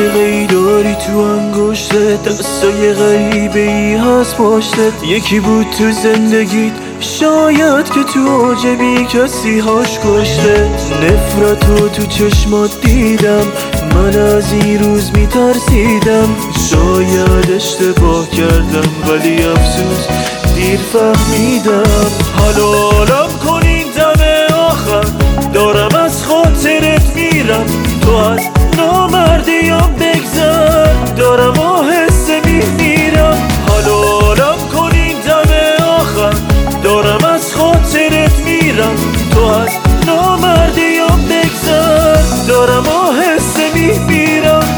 عاشقه ای داری تو انگشتت، دستای غریبه ای هست پشتت. یکی بود تو زندگیت، شاید که تو عجبی کسی هاش کشته. نفرتو تو چشمات دیدم، من از این روز میترسیدم. شاید اشتباه کردم ولی افسوس دیر فهمیدم. حلالم کن این دم آخر، دارم از خاطرت میرم. تو از نامردیام بگذر، دارم آهسته میمیرم. حلالم کن این دم آخر، دارم از خاطرت میرم. تو از نامردیام بگذر، دارم آهسته میمیرم.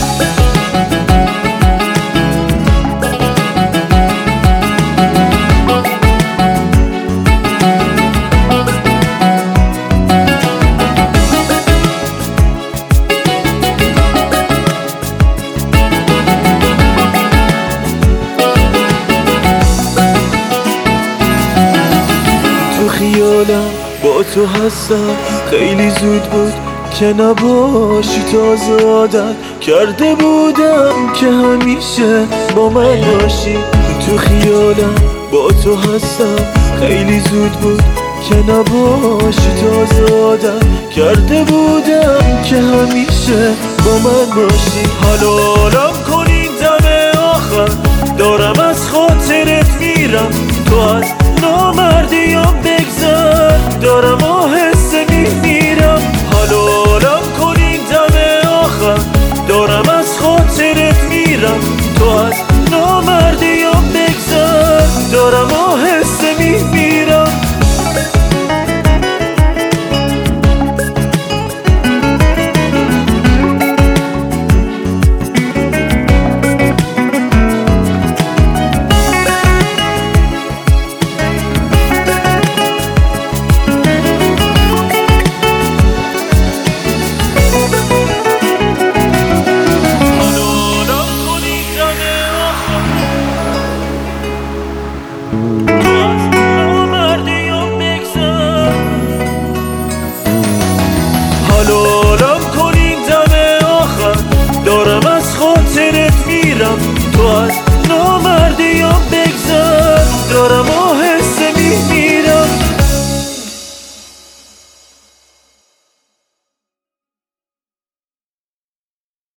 خیالم با تو هستم، خیلی زود بود که نباشی. تازه عادت کرده بودم که همیشه با من باشی. تو خیالم با تو هستم، خیلی زود بود که نباشی. تازه عادت کرده بودم که همیشه با من باشی. حلالم کن این دم آخر، دارم از خاطرت میرم. تو از نامردی